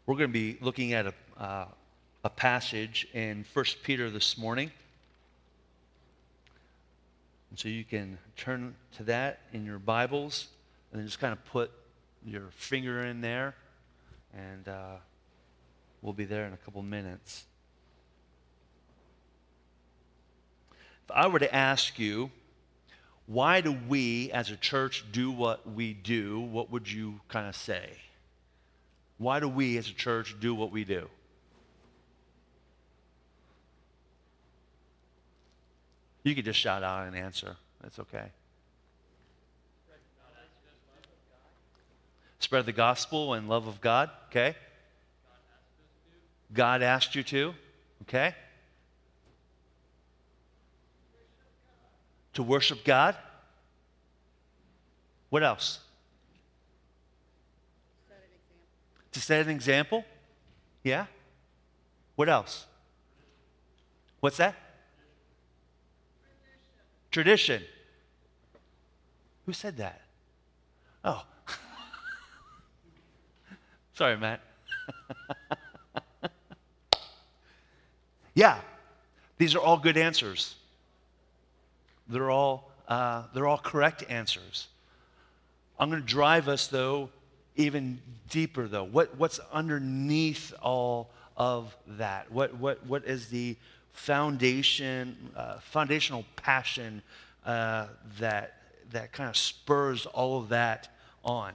We're going to be looking at a passage in 1 Peter this morning. And so you can turn to that in your Bibles and then just kind of put your finger in there, and we'll be there in a couple minutes. If I were to ask you, why do we as a church do what we do, what would you kind of say? Why do we as a church do what we do? You could just shout out an answer. That's okay. Spread the gospel and love of God. Okay. God asked you to. Okay. To worship God. What else? To set an example? Yeah? What else? What's that? Tradition. Who said that? Oh. Sorry, Matt. Yeah. These are all good answers. They're all correct answers. I'm going to drive us, though, even deeper, though. What's underneath all of that? What is the foundational passion that kind of spurs all of that on?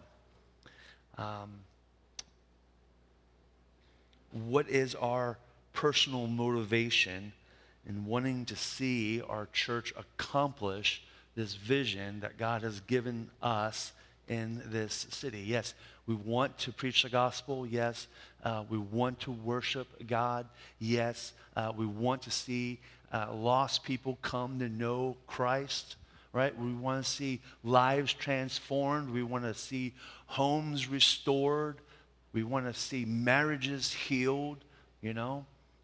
What is our personal motivation in wanting to see our church accomplish this vision that God has given us in this city? Yes, we want to preach the gospel. Yes, we want to worship God. Yes, we want to see lost people come to know Christ, right? We want to see lives transformed. We want to see homes restored. We want to see marriages healed, you know.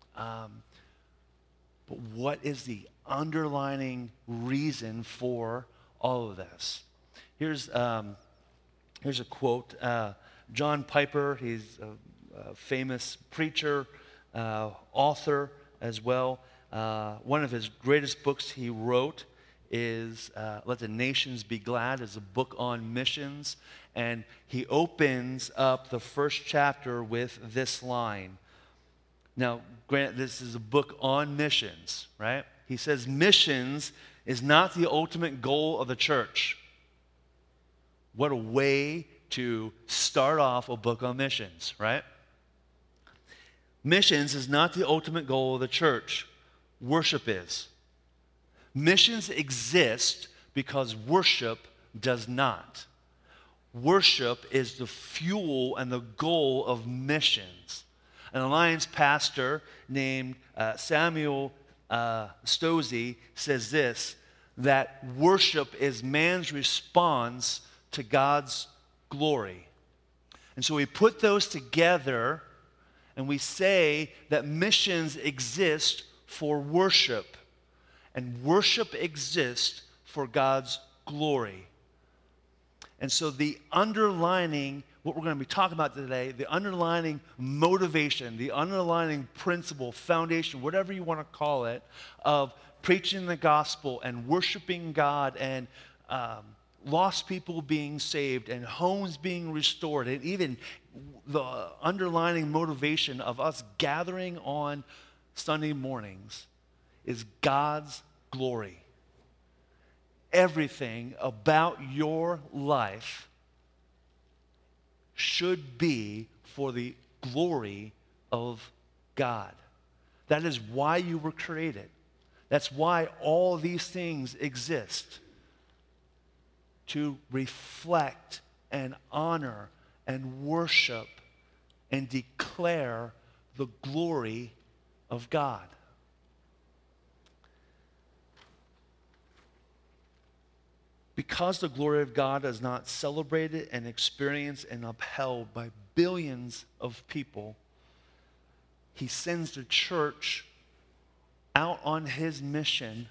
But what is the underlying reason for all of this? Here's a quote. John Piper, he's a famous preacher, author as well. One of his greatest books he wrote is Let the Nations Be Glad. It's a book on missions. And he opens up the first chapter with this line. Now, granted, this is a book on missions, right? He says, missions is not the ultimate goal of the church. What a way to start off a book on missions, right? Missions is not the ultimate goal of the church. Worship is. Missions exist because worship does not. Worship is the fuel and the goal of missions. An Alliance pastor named Samuel Stosey says this, that worship is man's response to God's glory. And so we put those together and we say that missions exist for worship. And worship exists for God's glory. And so the underlining, what we're going to be talking about today, the underlining motivation, the underlining principle, foundation, whatever you want to call it, of preaching the gospel and worshiping God and lost people being saved and homes being restored, and even the underlining motivation of us gathering on Sunday mornings is God's glory. Everything about your life should be for the glory of God. That is why you were created. That's why all these things exist. To reflect and honor and worship and declare the glory of God. Because the glory of God is not celebrated and experienced and upheld by billions of people, he sends the church out on his mission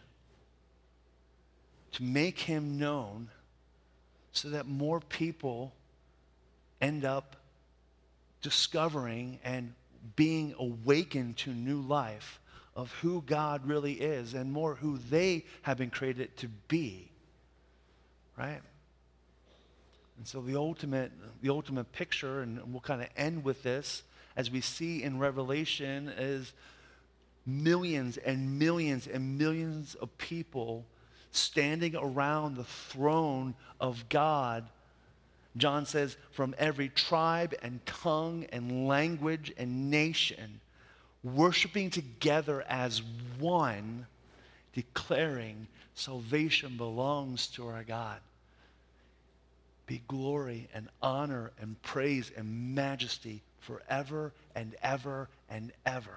to make him known so that more people end up discovering and being awakened to new life of who God really is and more who they have been created to be, right? And so the ultimate picture, and we'll kind of end with this, as we see in Revelation, is millions and millions and millions of people standing around the throne of God. John says, from every tribe and tongue and language and nation, worshiping together as one, declaring salvation belongs to our God. Be glory and honor and praise and majesty forever and ever and ever.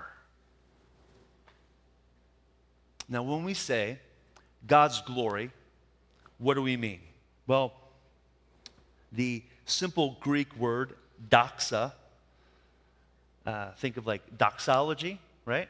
Now, when we say God's glory, what do we mean? Well, the simple Greek word doxa, think of like doxology, right?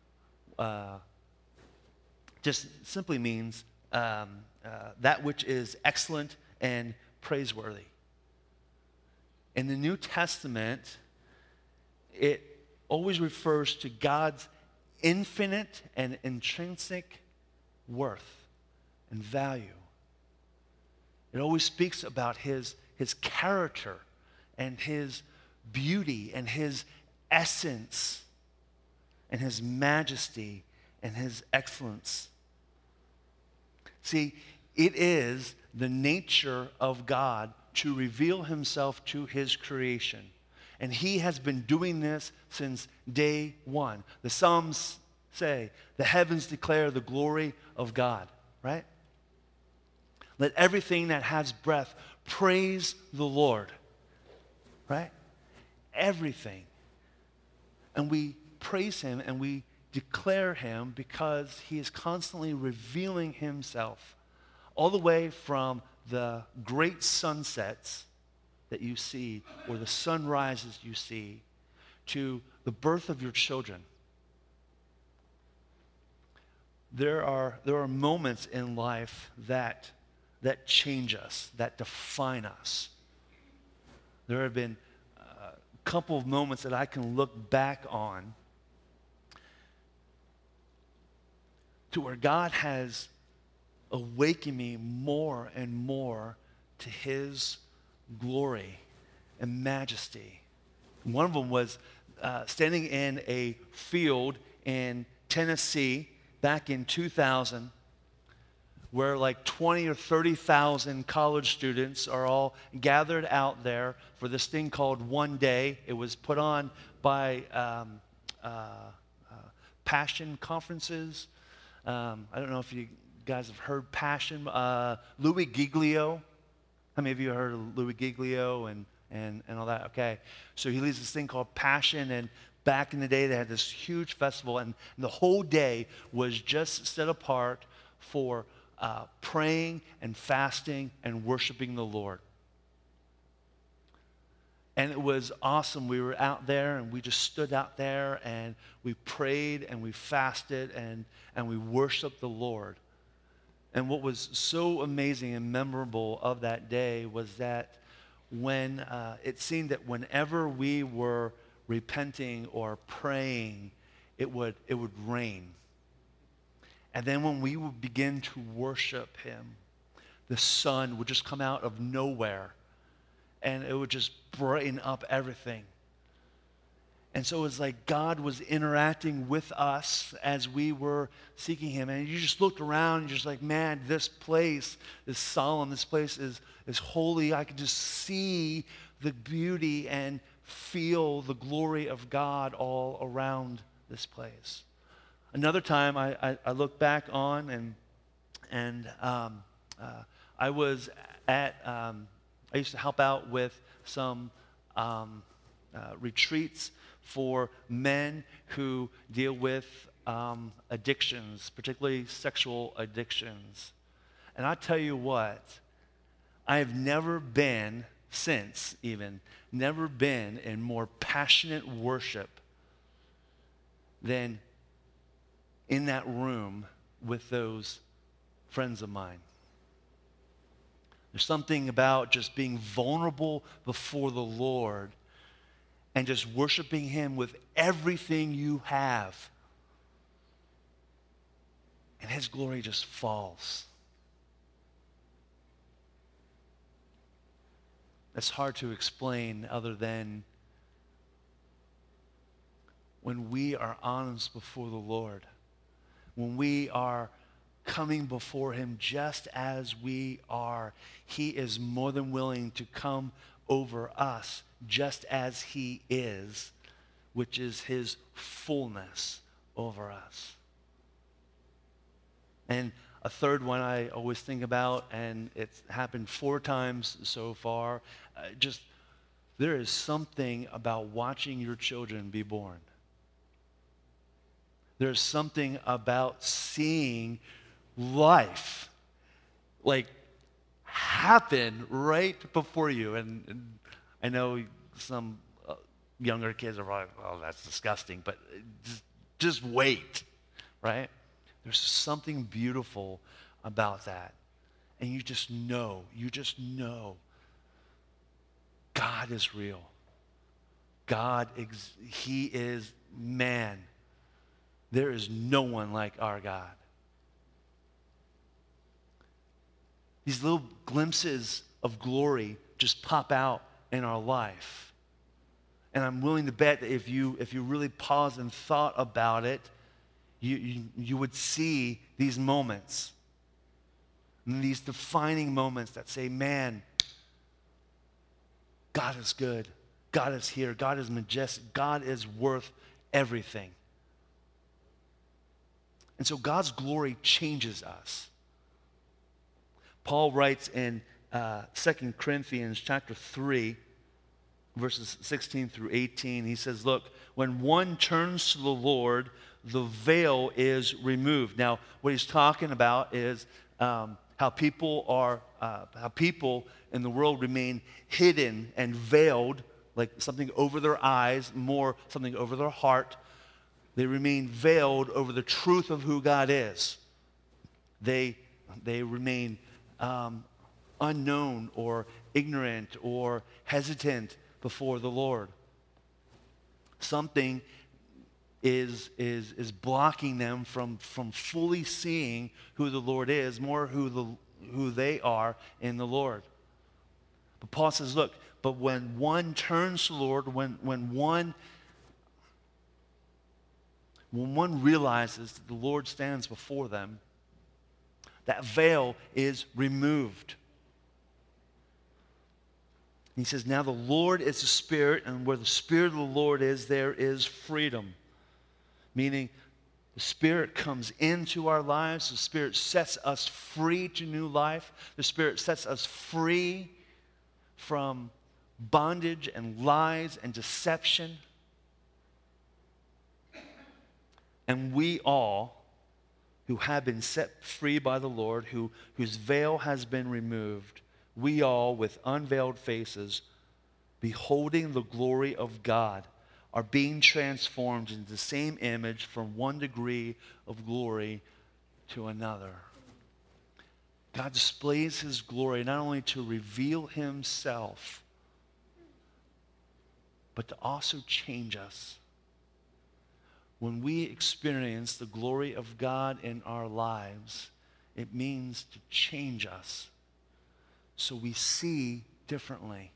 Just simply means that which is excellent and praiseworthy. In the New Testament, it always refers to God's infinite and intrinsic worth and value. It always speaks about his character and his beauty and his essence and his majesty and his excellence. See, it is the nature of God to reveal himself to his creation. And he has been doing this since day one. The Psalms say, the heavens declare the glory of God, right? Let everything that has breath praise the Lord, right? Everything. And we praise him and we declare him because he is constantly revealing himself, all the way from the great sunsets that you see or the sunrises you see to the birth of your children. There are moments in life that change us, that define us. There have been a couple of moments that I can look back on to where God has awakened me more and more to his glory and majesty. One of them was standing in a field in Tennessee back in 2000, where like 20 or 30,000 college students are all gathered out there for this thing called One Day. It was put on by Passion Conferences. I don't know if you guys have heard Passion. Louis Giglio. How many of you have heard of Louis Giglio and all that? Okay. So he leads this thing called Passion, and back in the day they had this huge festival, and the whole day was just set apart for praying and fasting and worshiping the Lord. And it was awesome. We were out there and we just stood out there and we prayed and we fasted and we worshiped the Lord. And what was so amazing and memorable of that day was that when it seemed that whenever we were repenting or praying, it would rain. And then when we would begin to worship him, the sun would just come out of nowhere and it would just brighten up everything. And so it was like God was interacting with us as we were seeking him. And you just looked around and you're just like, man, this place is solemn. This place is holy. I could just see the beauty and feel the glory of God all around this place. Another time I look back on and I was at, I used to help out with some retreats for men who deal with addictions, particularly sexual addictions. And I tell you what, I have never been in more passionate worship than in that room with those friends of mine. There's something about just being vulnerable before the Lord and just worshiping him with everything you have. And his glory just falls. It's hard to explain other than when we are honest before the Lord, when we are coming before him just as we are, he is more than willing to come over us just as he is, which is his fullness over us. And a third one I always think about, and it's happened 4 times so far, there is something about watching your children be born. There's something about seeing life like happen right before you. And I know some younger kids are like, oh, that's disgusting, but just wait, right? There's something beautiful about that. And you just know God is real. He is man. There is no one like our God. These little glimpses of glory just pop out in our life. And I'm willing to bet that if you really paused and thought about it, you would see these moments. And these defining moments that say, man, God is good. God is here. God is majestic. God is worth everything. And so God's glory changes us. Paul writes in 2 Corinthians chapter 3, verses 16 through 18, he says, look, when one turns to the Lord, the veil is removed. Now, what he's talking about is how people in the world remain hidden and veiled, like something over their eyes, more something over their heart. They remain veiled over the truth of who God is. They remain unknown or ignorant or hesitant before the Lord. Something is blocking them from fully seeing who the Lord is, more who they are in the Lord. But Paul says, look, but when one turns to the Lord, when one realizes that the Lord stands before them, that veil is removed. He says, now the Lord is the Spirit, and where the Spirit of the Lord is, there is freedom. Meaning, the Spirit comes into our lives. The Spirit sets us free to new life. The Spirit sets us free from bondage and lies and deception. And we all who have been set free by the Lord, whose veil has been removed, we all with unveiled faces, beholding the glory of God, are being transformed into the same image from one degree of glory to another. God displays his glory not only to reveal himself, but to also change us. When we experience the glory of God in our lives, it means to change us so we see differently,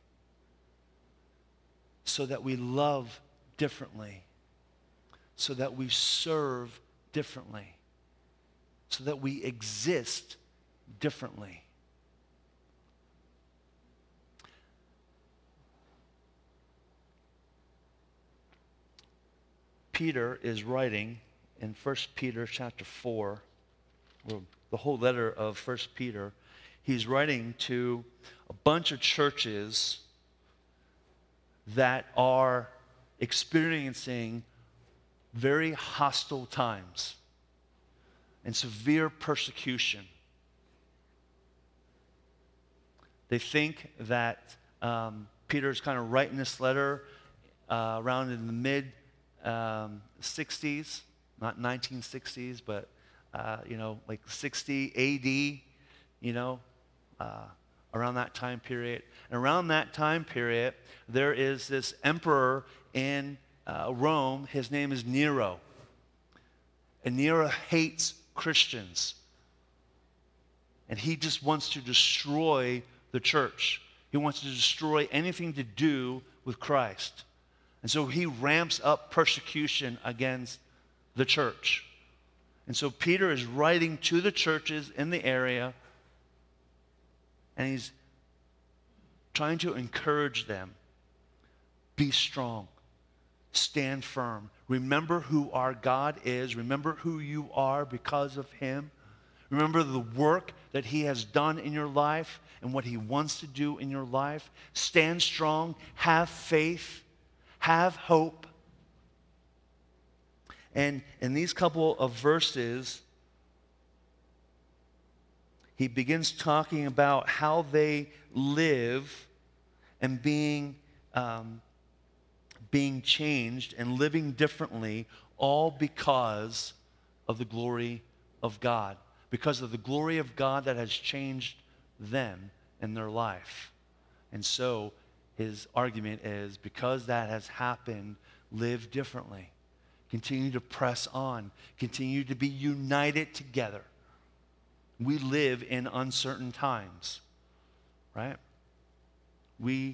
so that we love differently, so that we serve differently, so that we exist differently. Peter is writing in 1 Peter chapter 4, or the whole letter of 1 Peter. He's writing to a bunch of churches that are experiencing very hostile times and severe persecution. They think that Peter's kind of writing this letter around in the mid 60s, not 1960s, but like 60 AD, around that time period. And around that time period, there is this emperor in Rome. His name is Nero. And Nero hates Christians. And he just wants to destroy the church. He wants to destroy anything to do with Christ. And so he ramps up persecution against the church. And so Peter is writing to the churches in the area, and he's trying to encourage them. Be strong. Stand firm. Remember who our God is. Remember who you are because of him. Remember the work that he has done in your life and what he wants to do in your life. Stand strong. Have faith. Have hope. And in these couple of verses, he begins talking about how they live and being changed and living differently, all because of the glory of God. Because of the glory of God that has changed them in their life. And so his argument is, because that has happened, live differently. Continue to press on. Continue to be united together. We live in uncertain times, right? We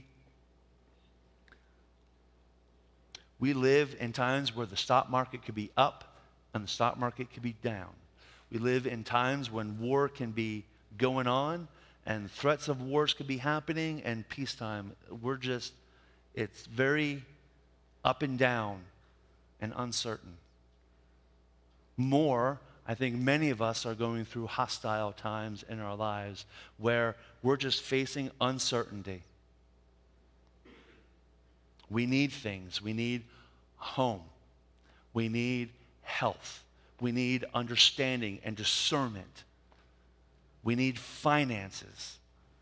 live in times where the stock market could be up and the stock market could be down. We live in times when war can be going on and threats of wars could be happening and peacetime. It's very up and down and uncertain. More, I think many of us are going through hostile times in our lives where we're just facing uncertainty. We need things. We need home. We need health. We need understanding and discernment. We need finances.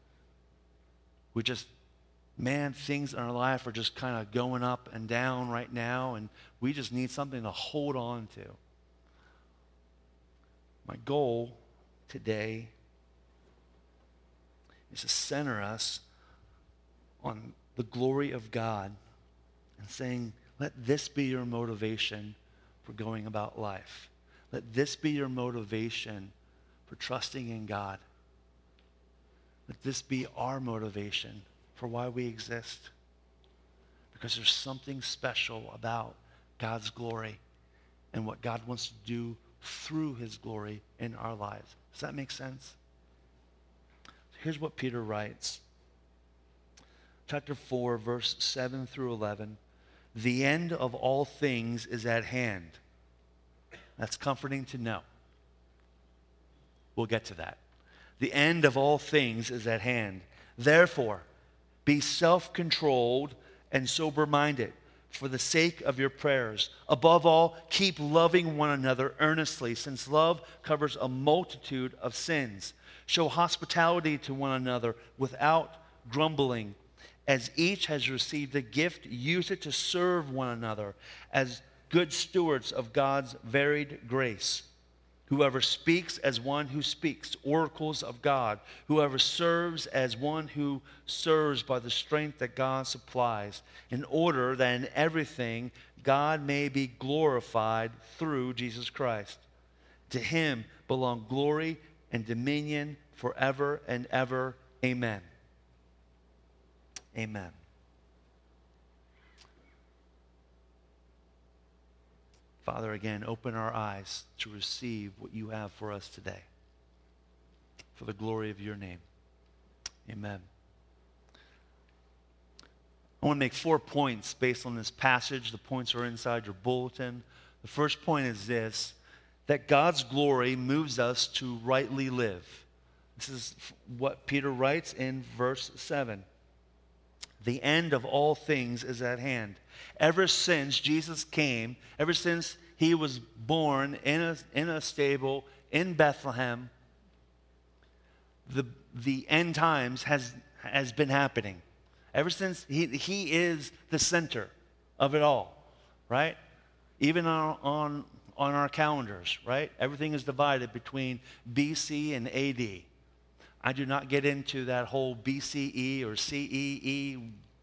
Things in our life are just kind of going up and down right now, and we just need something to hold on to. My goal today is to center us on the glory of God and saying, let this be your motivation for going about life. Let this be your motivation for trusting in God. Let this be our motivation for why we exist. Because there's something special about God's glory and what God wants to do through his glory in our lives. Does that make sense? Here's what Peter writes. Chapter 4, verse 7 through 11. The end of all things is at hand. That's comforting to know. We'll get to that. The end of all things is at hand. Therefore, be self-controlled and sober-minded for the sake of your prayers. Above all, keep loving one another earnestly, since love covers a multitude of sins. Show hospitality to one another without grumbling. As each has received a gift, use it to serve one another as good stewards of God's varied grace. Whoever speaks as one who speaks oracles of God. Whoever serves as one who serves by the strength that God supplies, in order that in everything God may be glorified through Jesus Christ. To him belong glory and dominion forever and ever. Amen. Amen. Father, again, open our eyes to receive what you have for us today. For the glory of your name. Amen. I want to make 4 points based on this passage. The points are inside your bulletin. The first point is this, that God's glory moves us to rightly live. This is what Peter writes in verse 7. The end of all things is at hand. Ever since Jesus came, ever since he was born in a stable in Bethlehem, the end times has been happening. Ever since he is the center of it all, right? Even on our calendars, right? Everything is divided between BC and AD. I do not get into that whole BCE or CEE,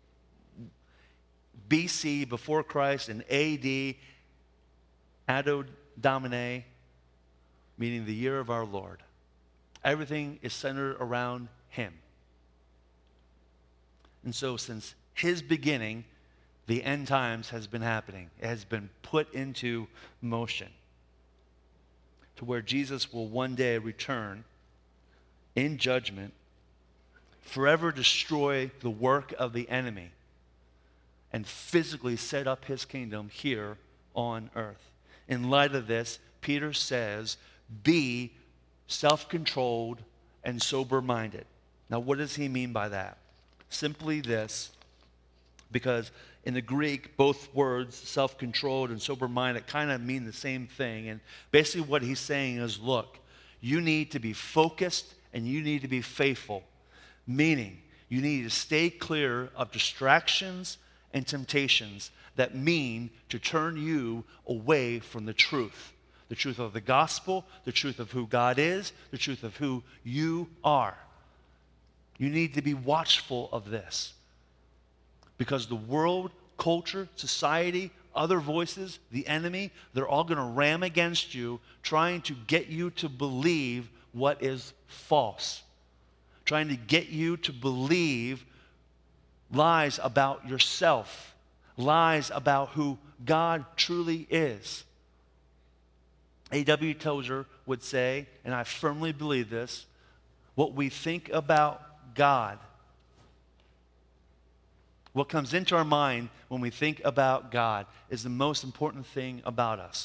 BC before Christ and AD, Anno Domini, meaning the year of our Lord. Everything is centered around him. And so since his beginning, the end times has been happening. It has been put into motion to where Jesus will one day return in judgment, forever destroy the work of the enemy, and physically set up his kingdom here on earth. In light of this, Peter says, be self-controlled and sober-minded. Now, what does he mean by that? Simply this, because in the Greek, both words, self-controlled and sober-minded, kind of mean the same thing. And basically what he's saying is, look, you need to be focused and you need to be faithful, meaning you need to stay clear of distractions and temptations that mean to turn you away from the truth of the gospel, the truth of who God is, the truth of who you are. You need to be watchful of this because the world, culture, society, other voices, the enemy, they're all going to ram against you, trying to get you to believe what is false, trying to get you to believe lies about yourself, lies about who God truly is. A.W. Tozer would say, and I firmly believe this, what we think about God, what comes into our mind when we think about God is the most important thing about us.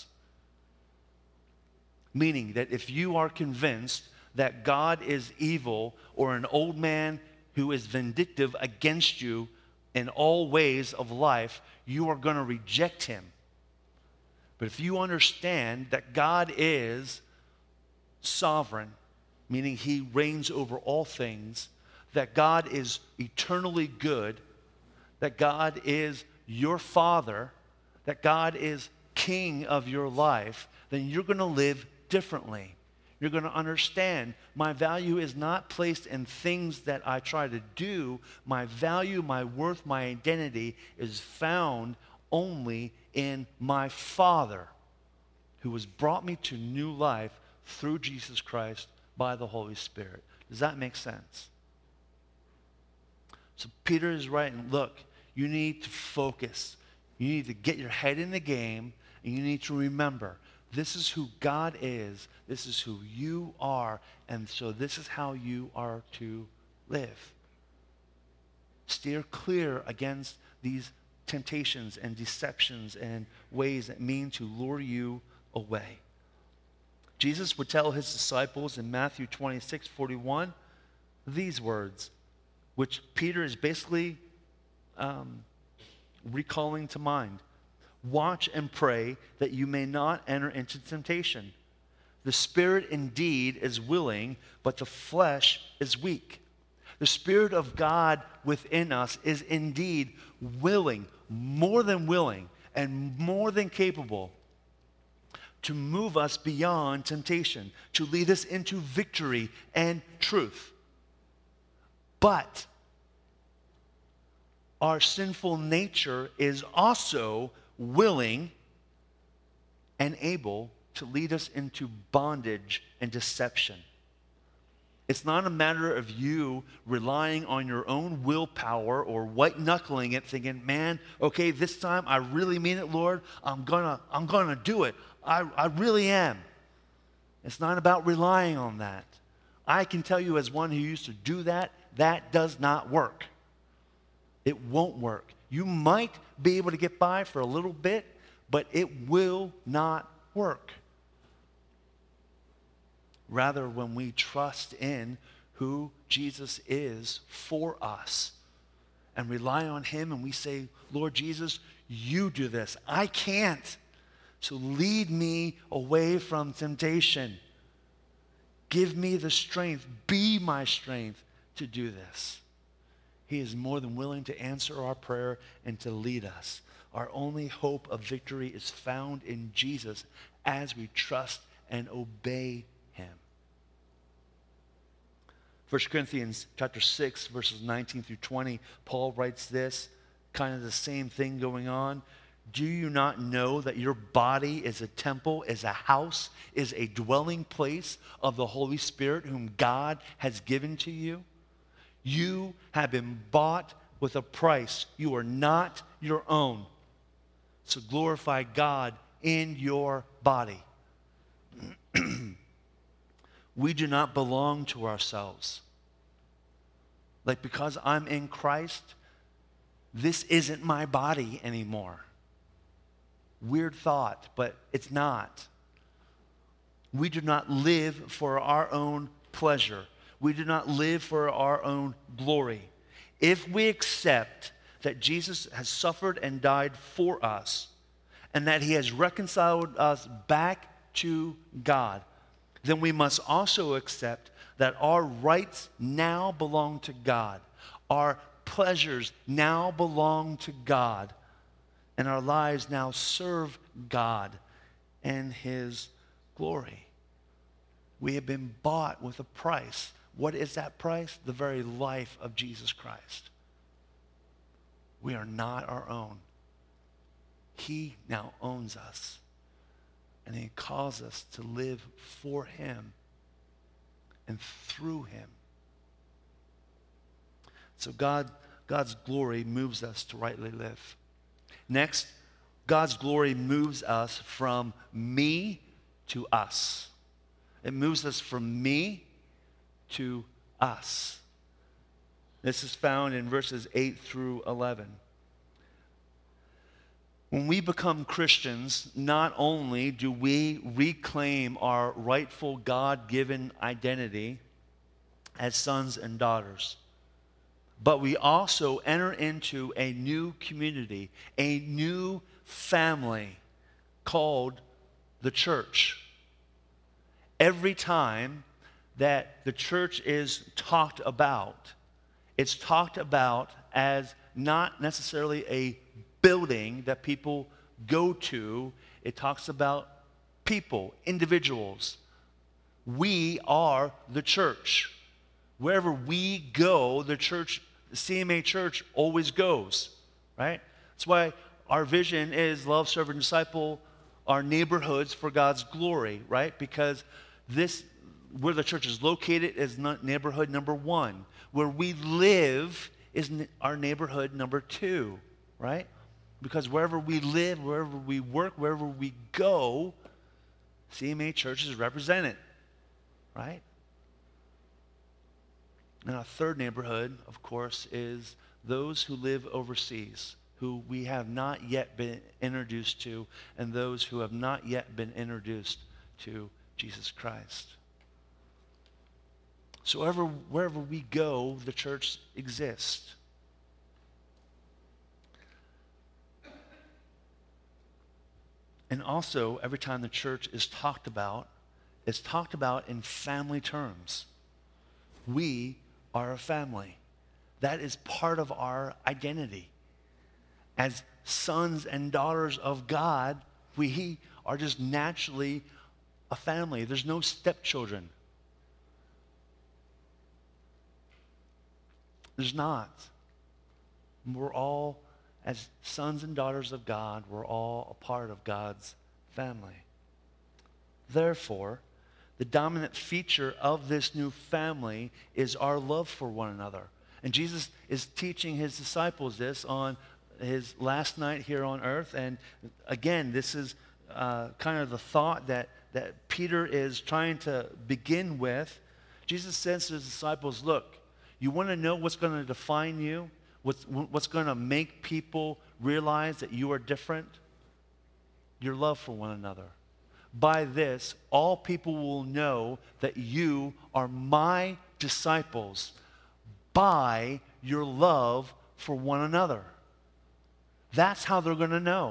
Meaning that if you are convinced that God is evil or an old man who is vindictive against you in all ways of life, you are going to reject him. But if you understand that God is sovereign, meaning he reigns over all things, that God is eternally good, that God is your Father, that God is King of your life, then you're going to live differently. You're going to understand my value is not placed in things that I try to do. My value, my worth, my identity is found only in my Father, who has brought me to new life through Jesus Christ by the Holy Spirit. Does that make sense? So Peter is right, and look, you need to focus. You need to get your head in the game, and you need to remember, this is who God is, this is who you are, and so this is how you are to live. Steer clear against these temptations and deceptions and ways that mean to lure you away. Jesus would tell his disciples in Matthew 26:41 these words, which Peter is basically recalling to mind. Watch and pray that you may not enter into temptation. The spirit indeed is willing, but the flesh is weak. The Spirit of God within us is indeed willing, more than willing, and more than capable to move us beyond temptation, to lead us into victory and truth. But our sinful nature is also willing and able to lead us into bondage and deception. It's not a matter of you relying on your own willpower or white-knuckling it, thinking, man, okay, this time I really mean it, Lord. I'm gonna do it. I really am. It's not about relying on that. I can tell you as one who used to do that, that does not work. It won't work. You might be able to get by for a little bit, but it will not work. Rather, when we trust in who Jesus is for us and rely on him and we say, Lord Jesus, you do this. I can't. So lead me away from temptation. Give me the strength. Be my strength to do this. He is more than willing to answer our prayer and to lead us. Our only hope of victory is found in Jesus as we trust and obey him. 1 Corinthians chapter 6, verses 19 through 20, Paul writes this, kind of the same thing going on. Do you not know that your body is a temple, is a house, is a dwelling place of the Holy Spirit whom God has given to you? You have been bought with a price. You are not your own. So glorify God in your body. We do not belong to ourselves. Like, because I'm in Christ, this isn't my body anymore. Weird thought, but it's not. We do not live for our own pleasure. We do not live for our own glory. If we accept that Jesus has suffered and died for us, and that he has reconciled us back to God, then we must also accept that our rights now belong to God. Our pleasures now belong to God. And our lives now serve God and his glory. We have been bought with a price. What is that price? The very life of Jesus Christ. We are not our own. He now owns us. And he calls us to live for him and through him. So God's glory moves us to rightly live. Next, God's glory moves us from me to us. It moves us from me to us. This is found in verses 8 through 11. When we become Christians, not only do we reclaim our rightful God-given identity as sons and daughters, but we also enter into a new community, a new family called the church. Every time that the church is talked about, it's talked about as not necessarily a building that people go to. It talks about people, individuals. We are the church. Wherever we go, the church, the CMA church always goes, right? That's why our vision is love, serve, and disciple our neighborhoods for God's glory, right? Because this, where the church is located, is neighborhood number one. Where we live is our neighborhood number two, right? Because wherever we live, wherever we work, wherever we go, CMA Church is represented, right? And our third neighborhood, of course, is those who live overseas, who we have not yet been introduced to, and those who have not yet been introduced to Jesus Christ. So wherever we go, the church exists. And also, every time the church is talked about, it's talked about in family terms. We are a family. That is part of our identity. As sons and daughters of God, we are just naturally a family. There's no stepchildren. There's not. We're all, as sons and daughters of God, we're all a part of God's family. Therefore, the dominant feature of this new family is our love for one another. And Jesus is teaching his disciples this on his last night here on earth. And again, this is kind of the thought that Peter is trying to begin with. Jesus says to his disciples, look, you want to know what's going to define you? What's going to make people realize that you are different? Your love for one another. By this, all people will know that you are my disciples by your love for one another. That's how they're going to know.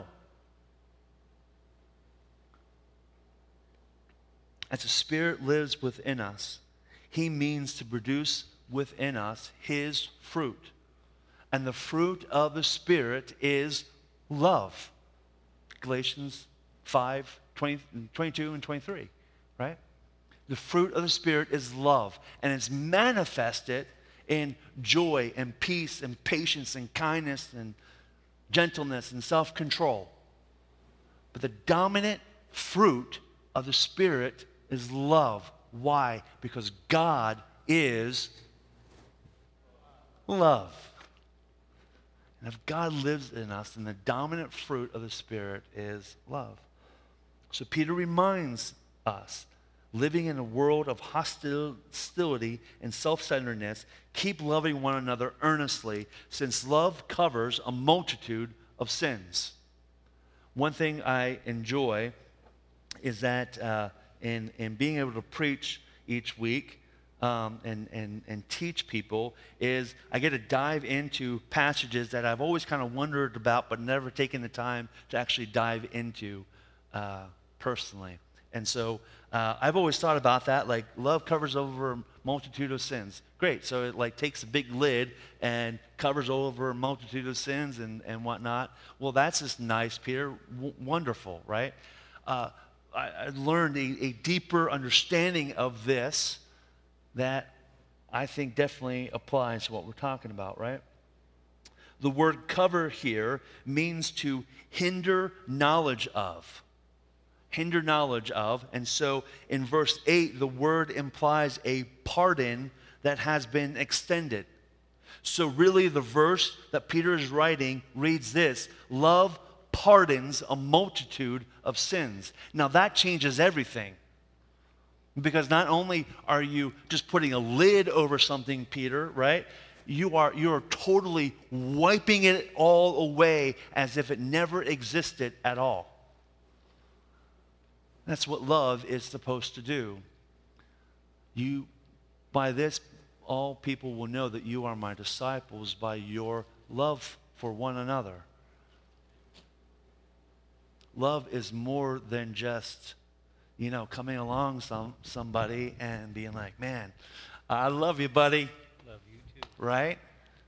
As the Spirit lives within us, he means to produce within us his fruit. And the fruit of the Spirit is love. Galatians 5, 22 and 23, right? The fruit of the Spirit is love, and it's manifested in joy and peace and patience and kindness and gentleness and self-control. But the dominant fruit of the Spirit is love. Why? Because God is love. And if God lives in us, then the dominant fruit of the Spirit is love. So Peter reminds us, living in a world of hostility and self-centeredness, keep loving one another earnestly, since love covers a multitude of sins. One thing I enjoy is that in being able to preach each week and teach people is I get to dive into passages that I've always kind of wondered about but never taken the time to actually dive into personally. And so I've always thought about that, like love covers over a multitude of sins. Great, so it like takes a big lid and covers over a multitude of sins and whatnot. Well, that's just nice, Peter. Wonderful, right? I learned a deeper understanding of this that I think definitely applies to what we're talking about, right? The word cover here means to hinder knowledge of. Hinder knowledge of. And so in verse 8, the word implies a pardon that has been extended. So really the verse that Peter is writing reads this: love pardons a multitude of sins. Now that changes everything. Because not only are you just putting a lid over something, Peter, right? You are totally wiping it all away as if it never existed at all. That's what love is supposed to do. By this, all people will know that you are my disciples, by your love for one another. Love is more than just, coming along somebody and being like, man, I love you, buddy. Love you too. Right?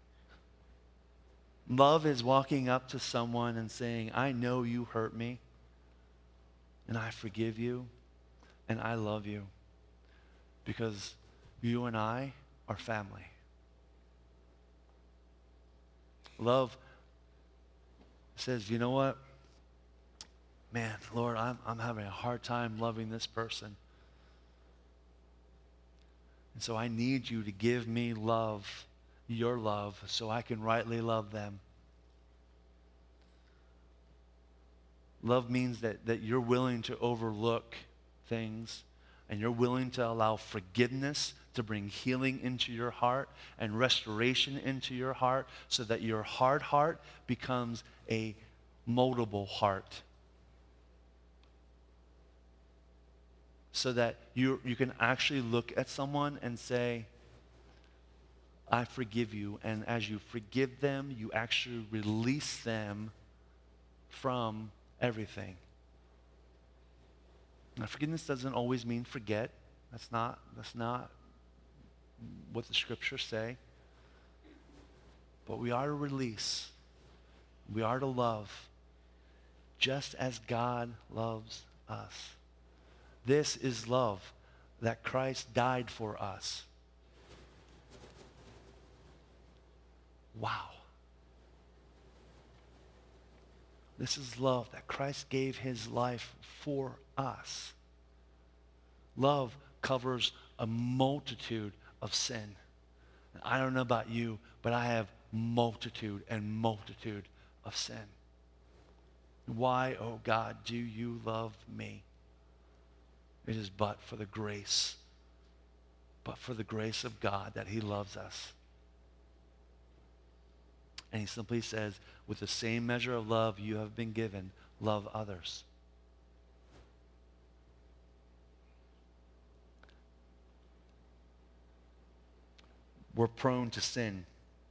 Love is walking up to someone and saying, I know you hurt me, and I forgive you, and I love you, because you and I are family. Love says, you know what? Man, Lord, I'm having a hard time loving this person. And so I need you to give me love, your love, so I can rightly love them. Love means that you're willing to overlook things, and you're willing to allow forgiveness to bring healing into your heart and restoration into your heart, so that your hard heart becomes a moldable heart. So that you can actually look at someone and say, I forgive you. And as you forgive them, you actually release them from everything. Now, forgiveness doesn't always mean forget. That's not what the scriptures say. But we are to release. We are to love, just as God loves us. This is love, that Christ died for us. Wow. This is love, that Christ gave his life for us. Love covers a multitude of sin. And I don't know about you, but I have multitude of sin. Why, oh God, do you love me? It is but for the grace of God that he loves us. And he simply says, with the same measure of love you have been given, love others. We're prone to sin.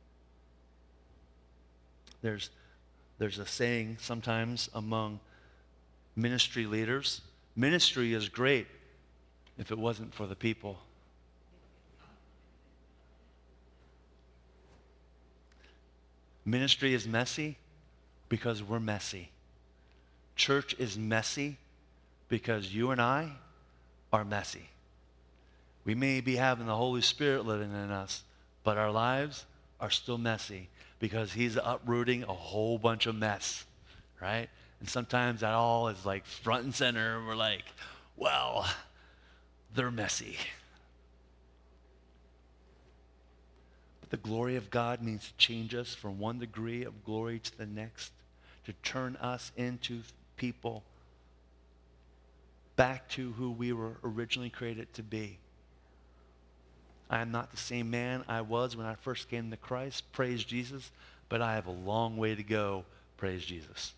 There's a saying sometimes among ministry leaders: ministry is great if it wasn't for the people. Ministry is messy because we're messy. Church is messy because you and I are messy. We may be having the Holy Spirit living in us, but our lives are still messy because he's uprooting a whole bunch of mess, right? And sometimes that all is like front and center. We're like, well, they're messy. But the glory of God means to change us from one degree of glory to the next, to turn us into people back to who we were originally created to be. I am not the same man I was when I first came to Christ, praise Jesus, but I have a long way to go, praise Jesus.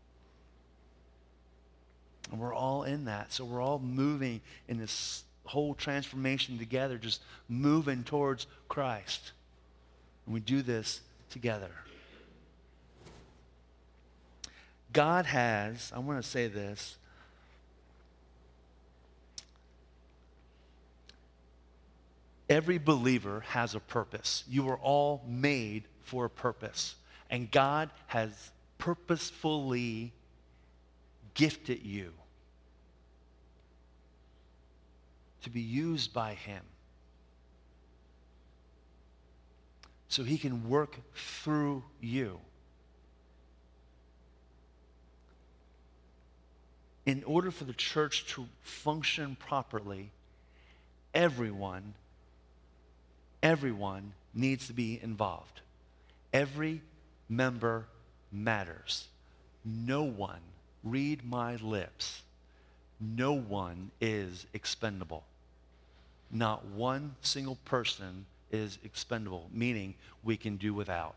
And we're all in that. So we're all moving in this whole transformation together, just moving towards Christ. And we do this together. God has, I want to say this, every believer has a purpose. You are all made for a purpose. And God has purposefully gifted you to be used by him so he can work through you. In order for the church to function properly, everyone needs to be involved. Every member matters. No one, read my lips, no one is expendable. Not one single person is expendable, meaning we can do without.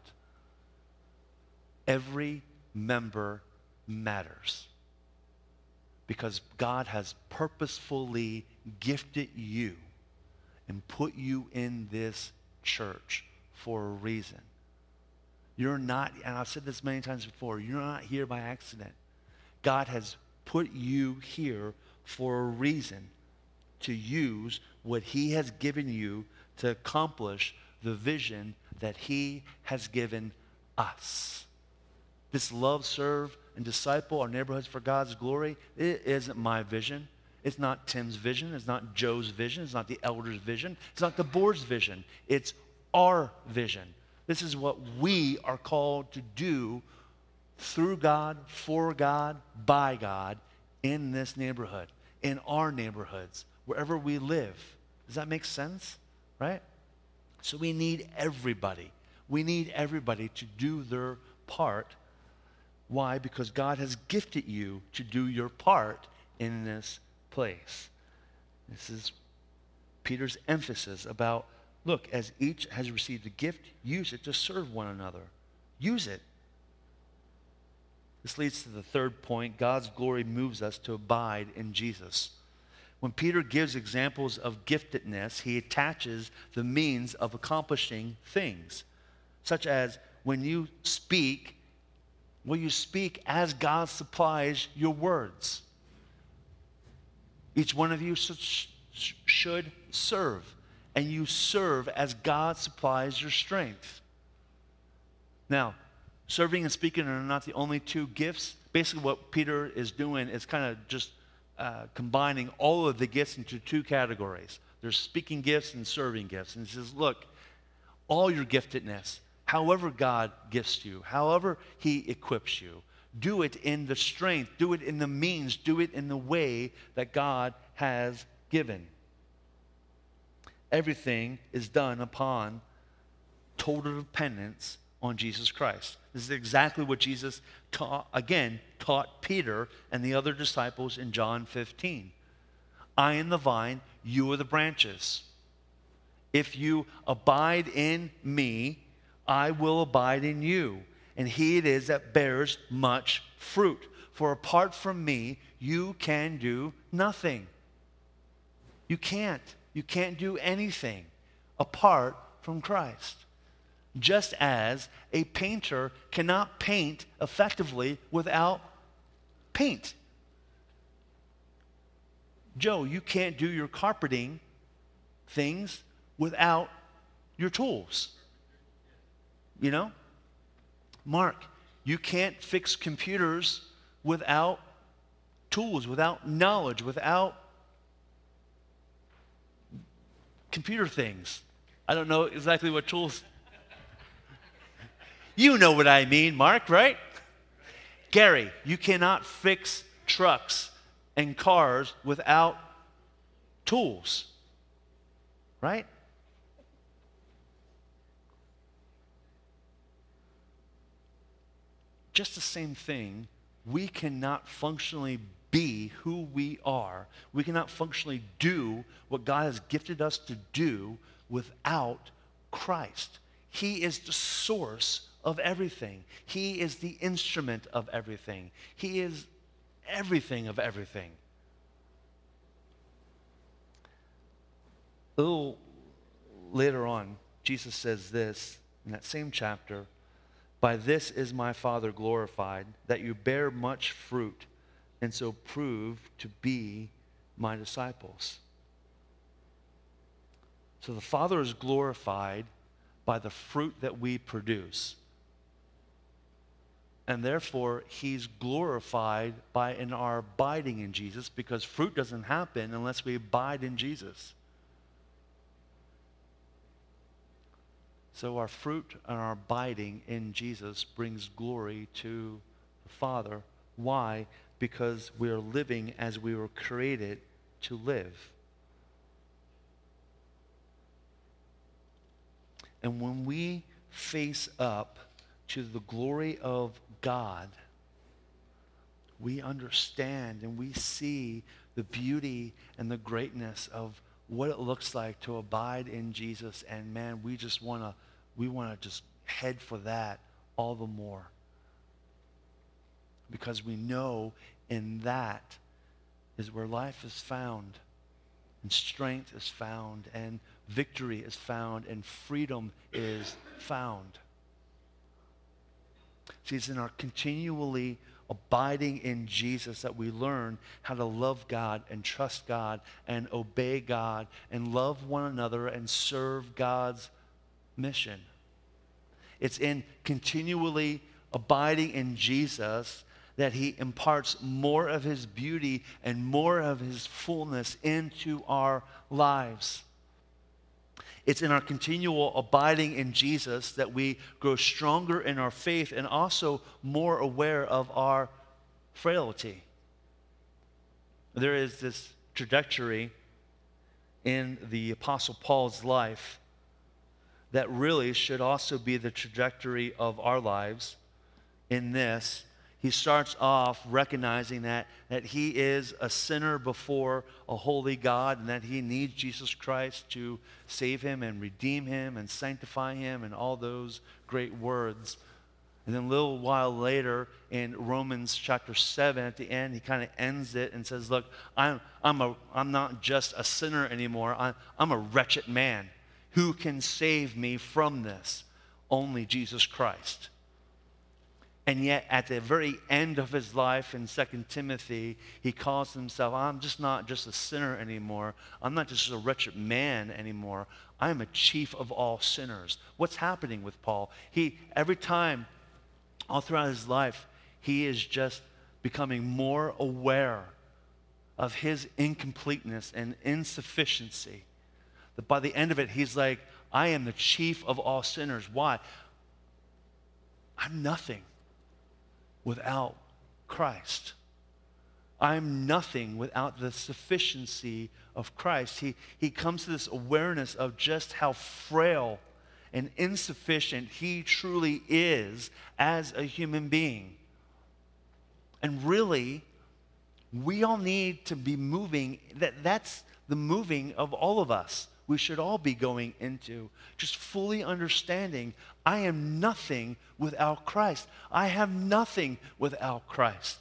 Every member matters because God has purposefully gifted you and put you in this church for a reason. You're not, and I've said this many times before, you're not here by accident. God has put you here for a reason, to use what he has given you to accomplish the vision that he has given us. This love, serve, and disciple our neighborhoods for God's glory, it isn't my vision. It's not Tim's vision. It's not Joe's vision. It's not the elders' vision. It's not the board's vision. It's our vision. This is what we are called to do through God, for God, by God, in this neighborhood, in our neighborhoods, wherever we live. Does that make sense? Right? So we need everybody. We need everybody to do their part. Why? Because God has gifted you to do your part in this place. This is Peter's emphasis about, look, as each has received a gift, use it to serve one another. Use it. This leads to the third point. God's glory moves us to abide in Jesus. When Peter gives examples of giftedness, he attaches the means of accomplishing things, such as when you speak, will you speak as God supplies your words? Each one of you should serve, and you serve as God supplies your strength. Now, serving and speaking are not the only two gifts. Basically, what Peter is doing is kind of just combining all of the gifts into two categories. There's speaking gifts and serving gifts. And he says, look, all your giftedness, however God gifts you, however he equips you, do it in the strength, do it in the means, do it in the way that God has given. Everything is done upon total dependence on Jesus Christ. This is exactly what Jesus taught Peter and the other disciples in John 15. I am the vine, you are the branches. If you abide in me, I will abide in you. And he it is that bears much fruit. For apart from me, you can do nothing. You can't. You can't do anything apart from Christ. Just as a painter cannot paint effectively without paint. Joe, you can't do your carpeting things without your tools. You know? Mark, you can't fix computers without tools, without knowledge, without computer things. I don't know exactly what tools. You know what I mean, Mark, right? Gary, you cannot fix trucks and cars without tools, right? Just the same thing, we cannot functionally be who we are. We cannot functionally do what God has gifted us to do without Christ. He is the source of everything. He is the instrument of everything. He is everything of everything. A little later on, Jesus says this in that same chapter, "By this is my Father glorified, that you bear much fruit, and so prove to be my disciples." So the Father is glorified by the fruit that we produce. And therefore, he's glorified in our abiding in Jesus, because fruit doesn't happen unless we abide in Jesus. So our fruit and our abiding in Jesus brings glory to the Father. Why? Because we are living as we were created to live. And when we face up to the glory of God, we understand and we see the beauty and the greatness of what it looks like to abide in Jesus. And man, we want to just head for that all the more. Because we know in that is where life is found, and strength is found, and victory is found, and freedom is found. See, it's in our continually abiding in Jesus that we learn how to love God and trust God and obey God and love one another and serve God's mission. It's in continually abiding in Jesus that he imparts more of his beauty and more of his fullness into our lives. It's in our continual abiding in Jesus that we grow stronger in our faith and also more aware of our frailty. There is this trajectory in the Apostle Paul's life that really should also be the trajectory of our lives. In this, he starts off recognizing that he is a sinner before a holy God and that he needs Jesus Christ to save him and redeem him and sanctify him and all those great words. And then a little while later in Romans chapter 7 at the end, he kind of ends it and says, look, I'm not just a sinner anymore. I'm a wretched man. Who can save me from this? Only Jesus Christ. And yet, at the very end of his life in 2 Timothy, he calls himself, I'm just not just a sinner anymore. I'm not just a wretched man anymore. I am a chief of all sinners. What's happening with Paul? Every time, all throughout his life, he is just becoming more aware of his incompleteness and insufficiency. That by the end of it, he's like, I am the chief of all sinners. Why? I'm nothing without Christ. I'm nothing without the sufficiency of Christ. He comes to this awareness of just how frail and insufficient he truly is as a human being. And really, we all need to be moving. That's the moving of all of us. We should all be going into just fully understanding I am nothing without Christ. I have nothing without Christ.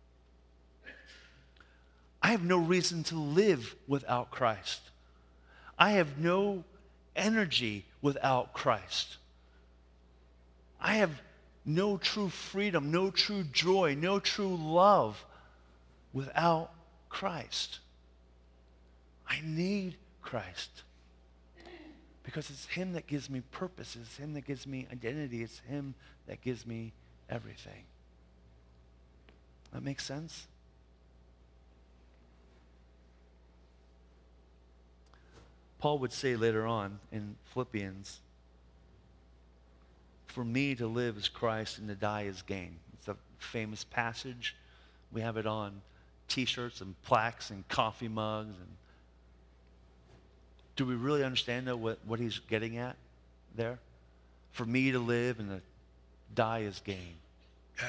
I have no reason to live without Christ. I have no energy without Christ. I have no true freedom, no true joy, no true love without Christ. I need Christ. Because it's him that gives me purpose. It's him that gives me identity. It's him that gives me everything. That makes sense? Paul would say later on in Philippians, for me to live is Christ and to die is gain. It's a famous passage. We have it on T-shirts and plaques and coffee mugs. And do we really understand, though, what he's getting at there? For me to live and to die is gain. Yeah.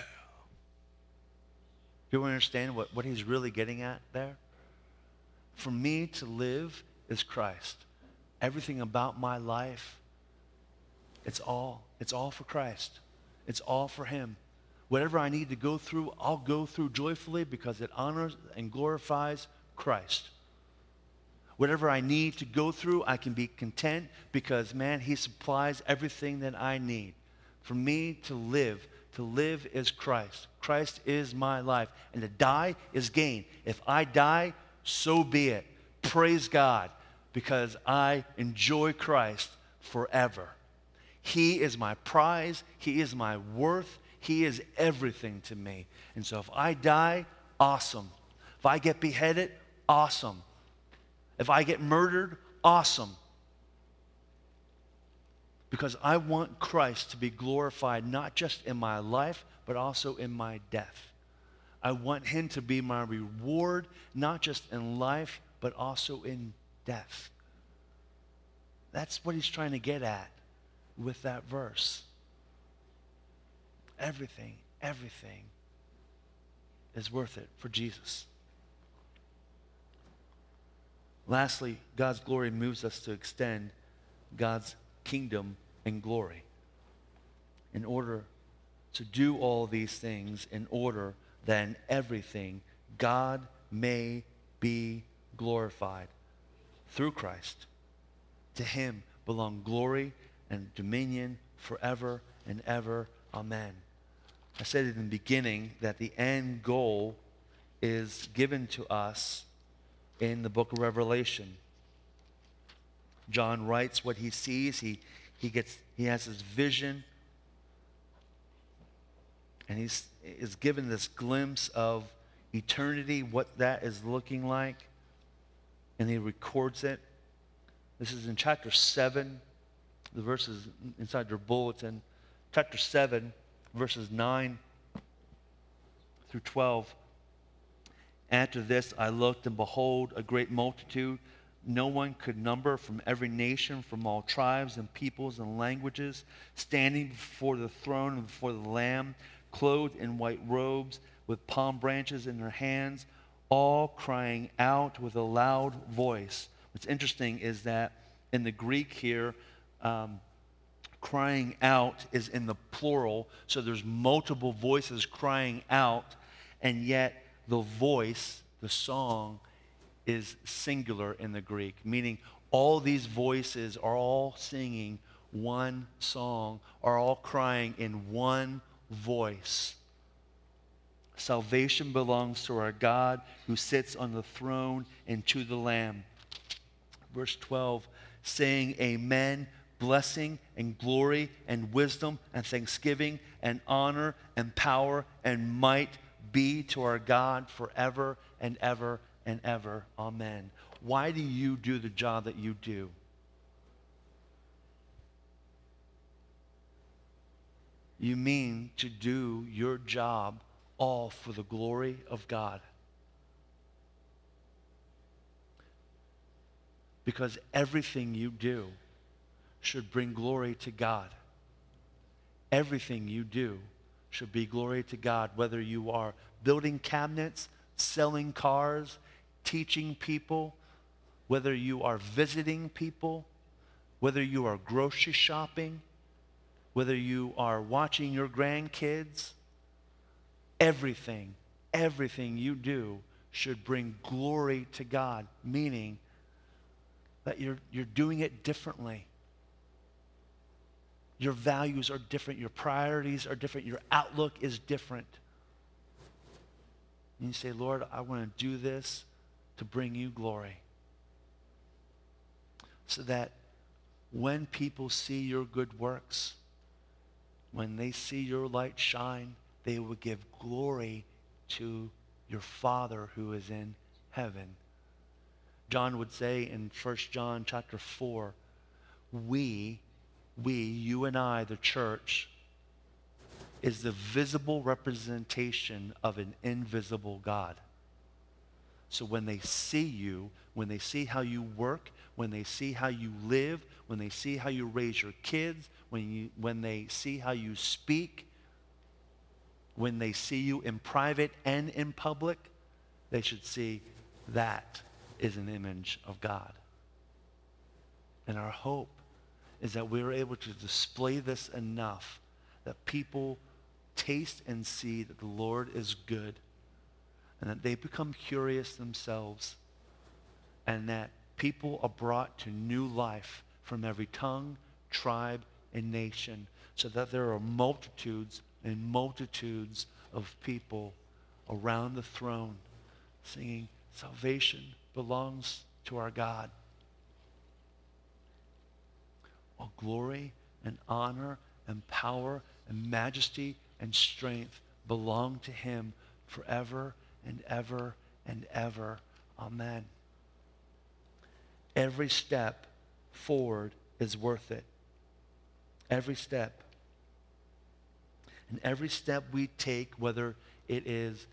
Do you understand what he's really getting at there? For me to live is Christ. Everything about my life, it's all for Christ. It's all for him. Whatever I need to go through, I'll go through joyfully because it honors and glorifies Christ. Whatever I need to go through, I can be content because, man, he supplies everything that I need. For me to live is Christ. Christ is my life. And to die is gain. If I die, so be it. Praise God, because I enjoy Christ forever. He is my prize. He is my worth. He is everything to me. And so if I die, awesome. If I get beheaded, awesome. If I get murdered, awesome. Because I want Christ to be glorified not just in my life, but also in my death. I want him to be my reward, not just in life, but also in death. That's what he's trying to get at with that verse. Everything is worth it for Jesus. Lastly, God's glory moves us to extend God's kingdom and glory. In order to do all these things, in order that in everything God may be glorified through Christ. To him belong glory and dominion forever and ever. Amen. I said in the beginning that the end goal is given to us in the book of Revelation. John writes what he sees. He has his vision, and he's given this glimpse of eternity, what that is looking like, and he records it. This is in chapter 7, the verses inside your bulletin. Chapter 7, verses 9 through 12. After this I looked, and behold, a great multitude, no one could number, from every nation, from all tribes and peoples and languages, standing before the throne and before the Lamb, clothed in white robes, with palm branches in their hands, all crying out with a loud voice. What's interesting is that in the Greek here, crying out is in the plural, so there's multiple voices crying out, and yet the voice, the song, is singular in the Greek, meaning all these voices are all singing one song, are all crying in one voice. Salvation belongs to our God who sits on the throne and to the Lamb. Verse 12, saying, Amen, blessing and glory and wisdom and thanksgiving and honor and power and might be to our God forever and ever and ever. Amen. Why do you do the job that you do? You mean to do your job all for the glory of God. Because everything you do should bring glory to God. Everything you do should be glory to God, whether you are building cabinets, selling cars, teaching people, whether you are visiting people, whether you are grocery shopping, whether you are watching your grandkids. Everything you do should bring glory to God, meaning that you're doing it differently. Your values are different. Your priorities are different. Your outlook is different. And you say, Lord, I want to do this to bring you glory. So that when people see your good works, when they see your light shine, they will give glory to your Father who is in heaven. John would say in 1 John chapter 4, we, you and I, the church, is the visible representation of an invisible God. So when they see you, when they see how you work, when they see how you live, when they see how you raise your kids, when they see how you speak, when they see you in private and in public, they should see that is an image of God. And our hope is that we're able to display this enough that people taste and see that the Lord is good, and that they become curious themselves, and that people are brought to new life from every tongue, tribe, and nation, so that there are multitudes and multitudes of people around the throne singing, salvation belongs to our God. All glory and honor and power and majesty and strength belong to him forever and ever and ever. Amen. Every step forward is worth it. Every step. And every step we take, whether it is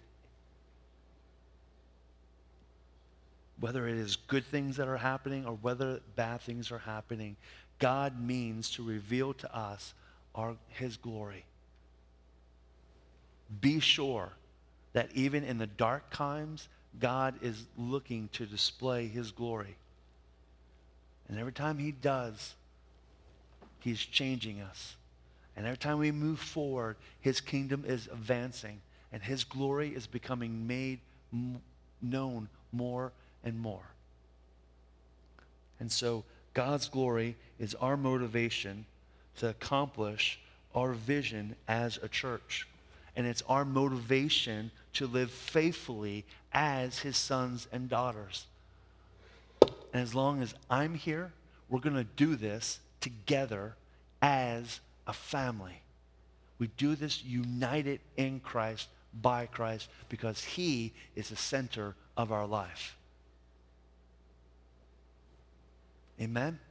good things that are happening or whether bad things are happening, God means to reveal to us his glory. Be sure that even in the dark times, God is looking to display his glory. And every time he does, he's changing us. And every time we move forward, his kingdom is advancing, and his glory is becoming made known more and more. And so God's glory is our motivation to accomplish our vision as a church. And it's our motivation to live faithfully as his sons and daughters. And as long as I'm here, we're going to do this together as a family. We do this united in Christ, by Christ, because he is the center of our life. Amen?